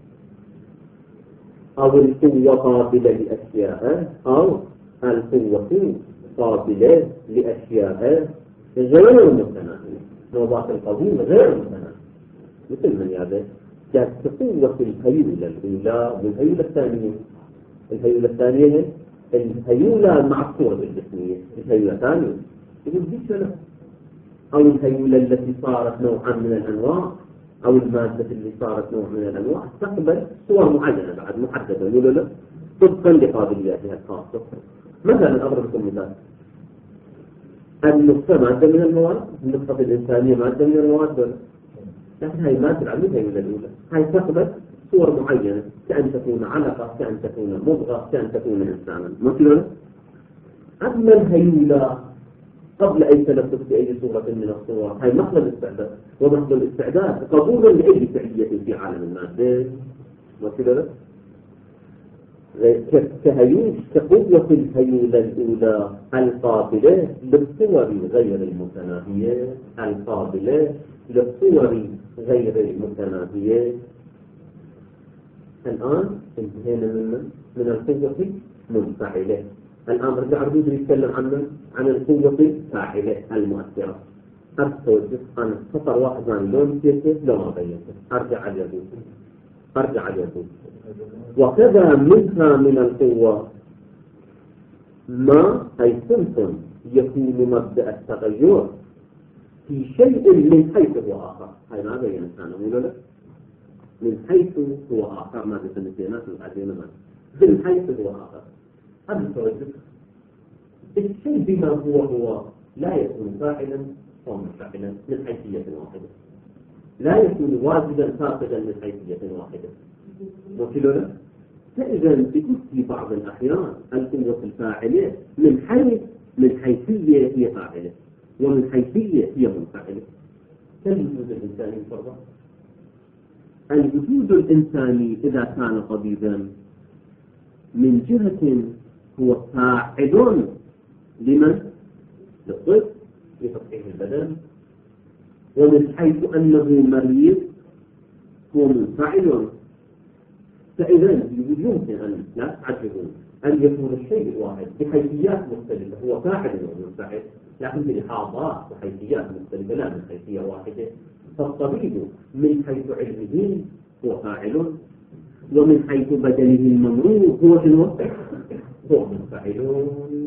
أو القوة قابلة لأشياء، أو القوة قابلة لأشياء غير متناهية. نوبات القبول غير متناهية. مثل من هذا؟ كانت قوة الهيولة الأولى والهيولة الثانية. الهيولة الثانية الهيولة مع الصورة الجسمية. الهيولة الثانية يقول دي شنو؟ أو الهيولة التي صارت نوعا من الأنواع، أو المادة اللي صارت نوع من الأنواع تقبل صور معينة بعد محددة يقولوا طبقا لقابلياتها الخاصة. مثلا أضرب لكم مثال: النقطة مادة من المواد، النقطة الإنسانية مادة من المواد، لكن هاي ما تلعب الهيولة الأولى. هاي تقبل صور معينة، كأن تكون علقة، كأن تكون مضغة، كأن تكون إنسانا. مثلا أما الهيولة قبل أي تلفظ بأي صورة من الصور، هاي محض الاستعداد، ومحض الاستعداد قبولا لأي فعلية في عالم المادة. مثلا كقوة الهيولة الأولى القابلة للصور غير المتناهية، القابلة للصور غير المتناهية. الآن انتهينا من القوة منفعلة. الآن رجع ردود يتكلم عن القوة الفاعلة المؤثرة. أرجع أنا سطر واحد عن لون كيف لو ما بينته أرجع اليدود وكذا منها من القوة ما أي صنف يكون مبدأ التغير في شيء من حيث هو آخر. هاي ما بين الإنسان أقول لك من حيث هو آخر ما تسمينات العدين من حيث هو آخر. هذا التوجه الشيء بما هو لا يكون فاعلا ومنفعلا من حيثية واحدة، لا يكون واجدا فاقدا من حيثية واحدة. وكذا فإذا بيكون في بعض الأحيان القوة الفاعلة من حيثية هي فاعلة ومن حيثية هي منفعلة. كالوجود الإنساني فرضا. الوجود الإنساني إذا كان طبيبا من جهة هو فاعل لمن؟ للطب لتصحيح البدن، ومن حيث أنه مريض هو منفعل. فإذا يمكن أن لا تعجبون أن يكون الشيء الواحد بحيثيات مختلفة هو فاعل ومنفعل، لكن بإحاطات وحيثيات مختلفة لا من حيثية واحدة. فالطبيب من حيث علمه هو فاعل، ومن حيث بدنه الممروض هو منفعل.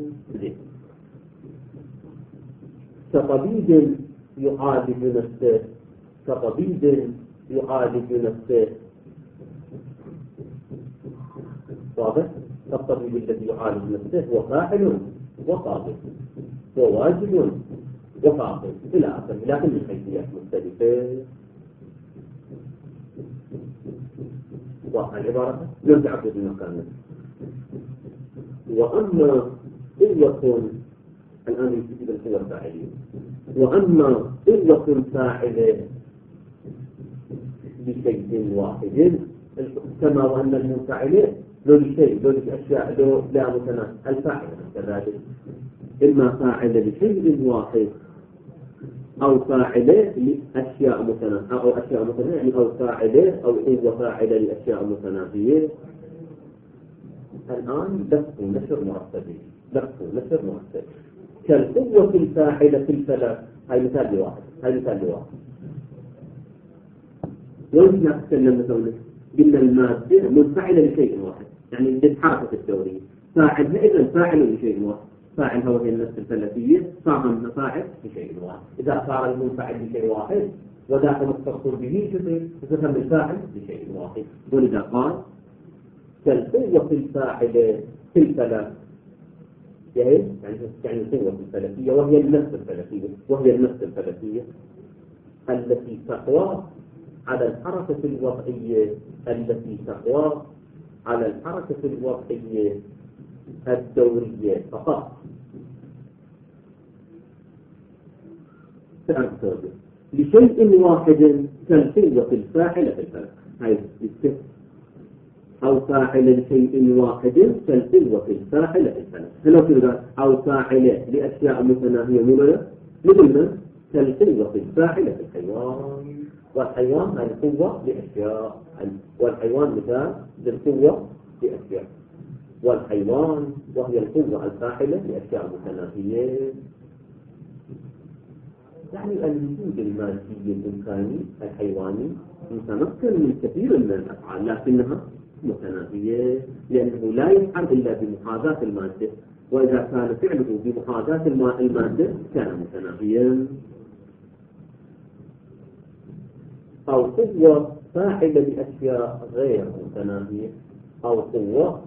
كطبيب يعالج نفسه واضح. الطبيب الذي يعالج نفسه هو فاعل وقابل وواجب وفاقد إلى آخره، لكن من حيثيات مختلفة. واضح العبارة؟ نرجع في المكان. وأما إن يكون الآن يجب القوة الفاعلية، وأما إن يكون فاعل لشيء واحد كما وأن المنفعل له لشيء له لأشياء له لا متناسب. الفاعل كذلك إما فاعل لشيء واحد أو فاعل لأشياء متناسبة أو أشياء متناسبة، يعني أو فاعل أو هو فاعل لأشياء متناسبة. الآن لفظ نشر مرتب كالقوة الفاعلة في الفلك. هاي مثال لواحد. وإننا تكلمنا قلنا قلنا المادة منفعلة لشيء واحد، يعني للحركة الدورية. فاعل إذا فاعل لشيء واحد، فاعل هو هي النفس الفلكية، فاعل فاعل لشيء واحد. إذا صار المنفعل لشيء واحد وذاك متصل به يسمى الفاعل لشيء واحد. ولذا قال كالقوة الفاعلة في الفلك، يعني القوة الفلكية وهي النفس الفلكية التي تقوى على الحركة الوضعية الدورية فقط. لشيء واحد كالقوة الفاعلة في الفلك، هاي الست أو فاعل لشيء واحد كالقوة الفاعلة في الفلك. هنا كذا أو فاعل لأشياء متناهية مثل كالقوة الفاعلة في الحيوان. والحيوان هي القوة لأشياء، والحيوان مثال للقوة لأشياء، والحيوان وهي القوة الفاعلة لأشياء متناهية. يعني الوجود المادي الإمكاني الحيواني متمكن من كثير من الأفعال لكنها متناهية، لأنه لا يفعل إلا بمحاذاة المادة، وإذا كان فعله بمحاذاة المادة كان متناهيا. أو قوة فاعلة لأشياء غير متناهية، أو قوة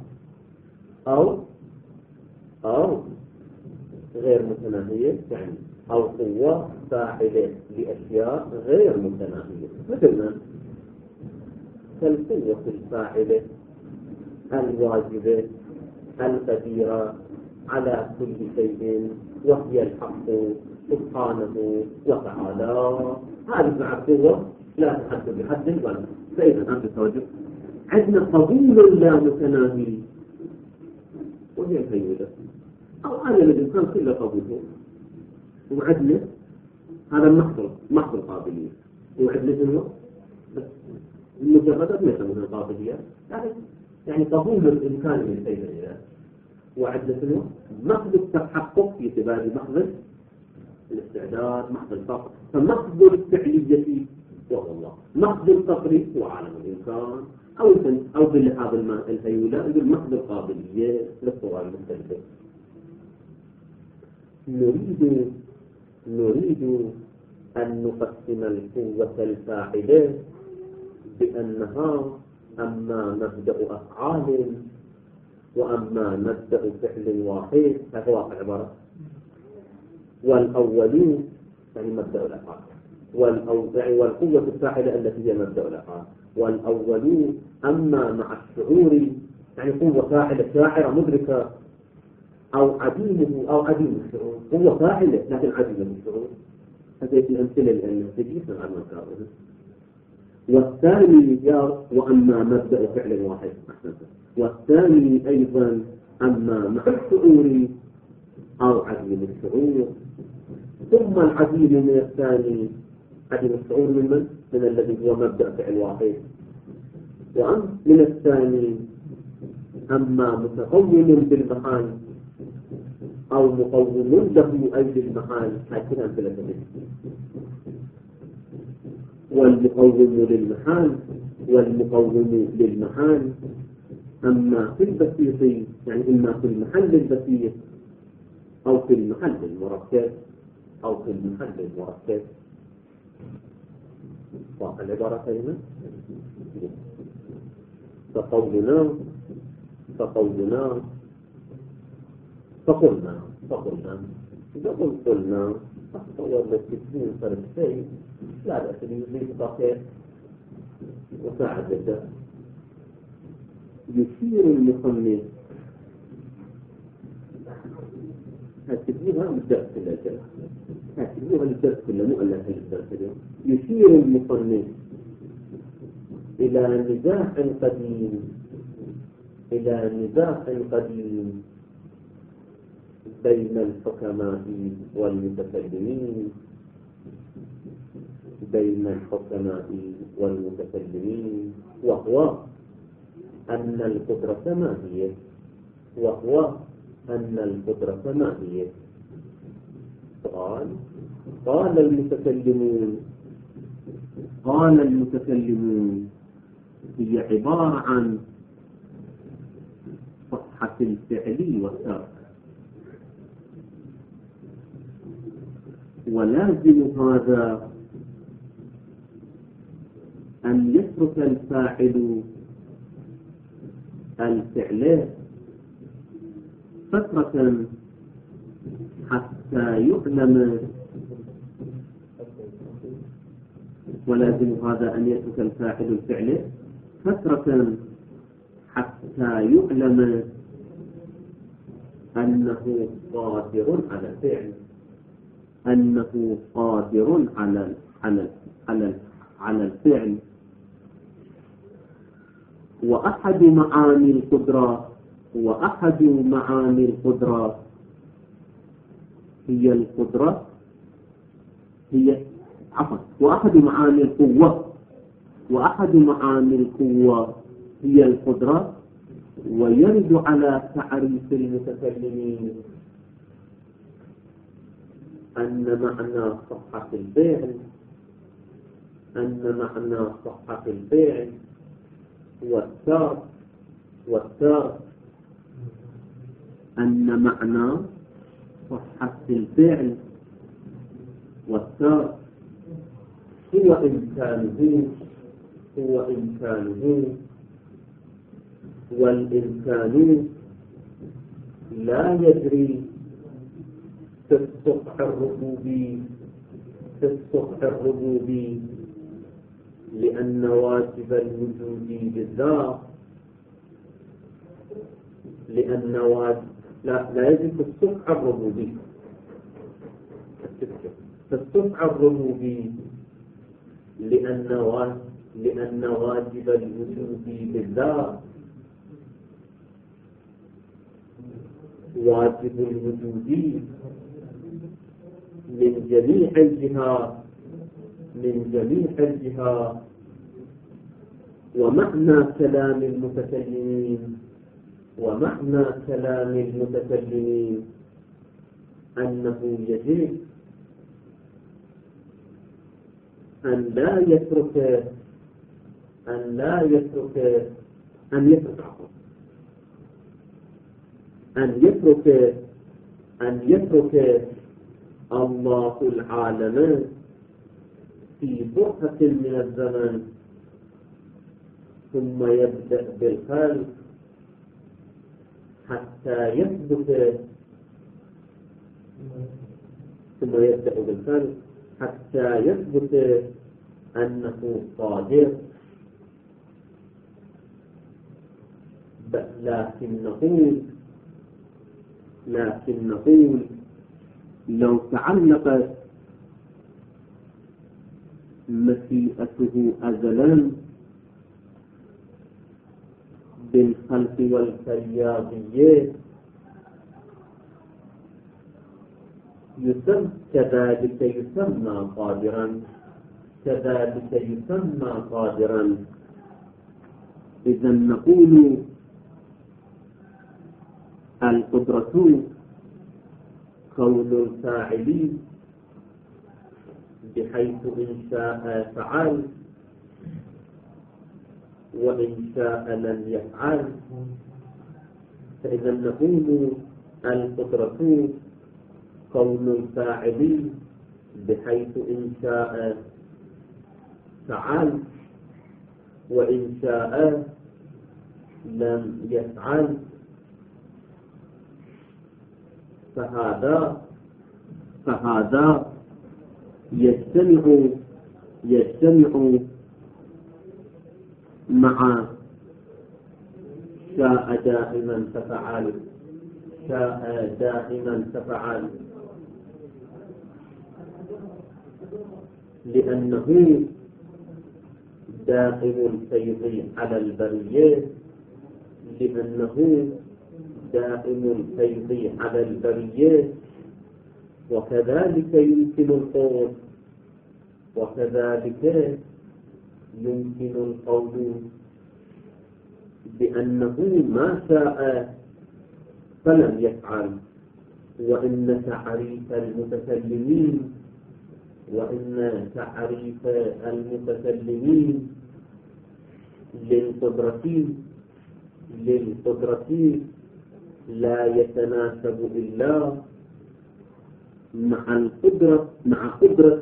أو غير متناهية، يعني أو قوة فاعلة لأشياء غير متناهية مثل كالقوة الفاعلة الواجبة القديرة على كل شيء وهي الحق سبحانه وتعالى. هذه مع القوة لا تحد بحد ولا. فإذا أنت توجه عندنا قبول لا متناهي وهي الهيئة أو أنا الإنسان كله قبوله، وعدنا هذا محض القابلية، وعدنا شنو؟ المجردات ليس من القابلية، يعني قبول الإمكان من الشيء وعدة محض التحقق في اعتبار محض الاستعداد، محض الفقر، فمحض الفعلية وهو الله، محض الفقر هو عالم الإمكان أو بلحاظ الهيولة يقول محض القابلية للصور المختلفة. نريد أن نقسم القوة الفاعلة بأنها أما مبدأ أفعال وأما مبدأ فعل واحد، هذا واقع العبارة. والأول يعني مبدأ الأفعال، والقوة الفاعلة التي هي مبدأ الأفعال. والأول أما مع الشعور يعني قوة فاعلة شاعرة مدركة، أو عديم الشعور، قوة فاعلة لكن عديم الشعور. هذه الأمثلة التي عن المكارم. والثاني وأما مبدأ فعل واحد. والثاني أيضا أما مع الشعور أو عديم الشعور. ثم العديم من الثاني عديم الشعور من الذي هو مبدأ فعل واحد. ومن الثاني أما متقوم بالمحال أو مقوم له أي بالمحال. هكذا أمثلة والمقوم للمحال والمقوم للمحال أما في البسيط يعني إما في المحل البسيط أو في المحل المركب أو في المحل المركب. واقع العبارة هنا فقلنا قلنا أتصور للتسليم فرق شيء لا بأس يضيف ضغط وساعد يشير المصنف. هتجيبها للدرس كله، هتجيبها للدرس كله مؤلف للدرس اليوم. يشير المصنف إلى نزاع قديم بين الحكماء والمتكلمين وهو أن القدرة ما هي قال المتكلمون هي عبارة عن صحة الفعل والترك، ولازم هذا أن يترك الفاعل الفعل فترة حتى يعلم، ولازم هذا أن يترك الفاعل الفعل فترة حتى يعلم أنه قادر على الفعل، على الفعل. وأحد معاني القدرة وأحد معاني القوة هي القدرة. ويرد على تعريف المتكلمين أن معنى صحة الفعل والترك أن معنى صحة الفعل والترك هو إمكانه والإمكان لا يجري في الصفح الربوبي لأن واجب الوجود بالذات لا يجري في الصفح الربوبي لأن واجب الوجود بالذات واجب الوجود من جميع الجهات ومعنى كلام المتكلمين أنه يجب أن يترك الله العالم في برهة من الزمن ثم يبدأ بالخلق حتى يثبت أنه قادر. لكن نقول لو تعلقت مشيئته أزلا بالخلق والفياضية كذلك يسمى قادرا. إذا نقول القدرة كون الفاعل بحيث إن شاء فعل وإن شاء لم يفعل. فإذا نقول القدرة كون الفاعل بحيث إن شاء فعل وإن شاء لم يفعل. فهذا يجتمع مع شاء دائما ففعل لأنه دائم الفيض على البرية، وكذلك يمكن القول بأنه ما شاء فلم يفعل. وإن تعريف المتكلمين للقدرة لا يتناسب إلا مع القدرة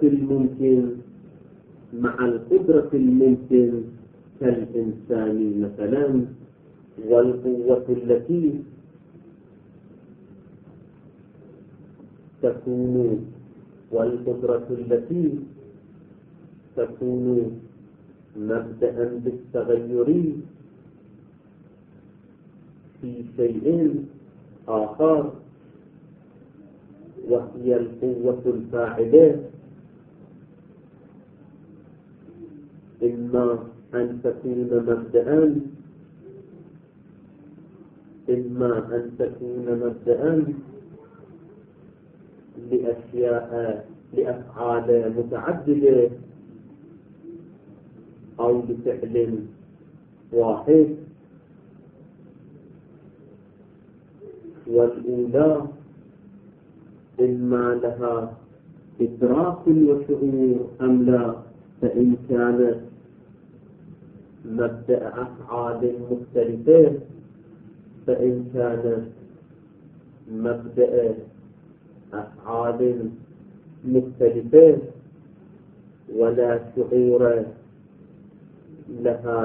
الممكن كالإنسان مثلا، والقوة التي تكون مبدأ بالتغير في شيء آخر، وهي القوة الفاعلة، إما أن تكون مبدأ لأفعال متعددة أو لفعل واحد. والأولى إما لها إدراك وشعور أم لا، فإن كانت مبدأ أفعال مختلفة ولا شعور لها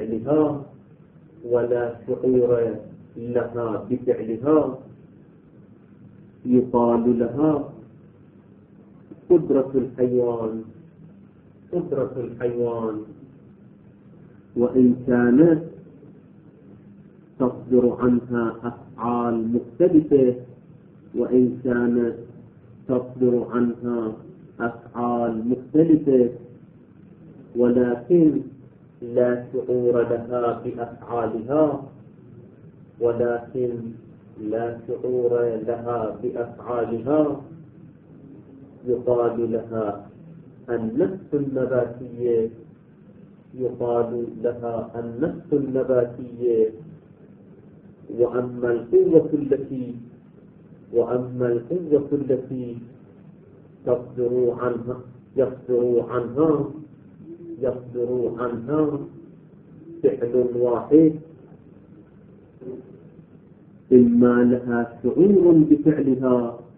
بفعلها يقال لها قدرة الحيوان، وإن كانت تصدر عنها أفعال مختلفة، ولكن لا شعور لها بأفعالها، يقال لها النفس النباتية يقال لها النفس النباتية. وأما القوة التي يصدر عنها فعل واحد، إما لها شعور بفعلها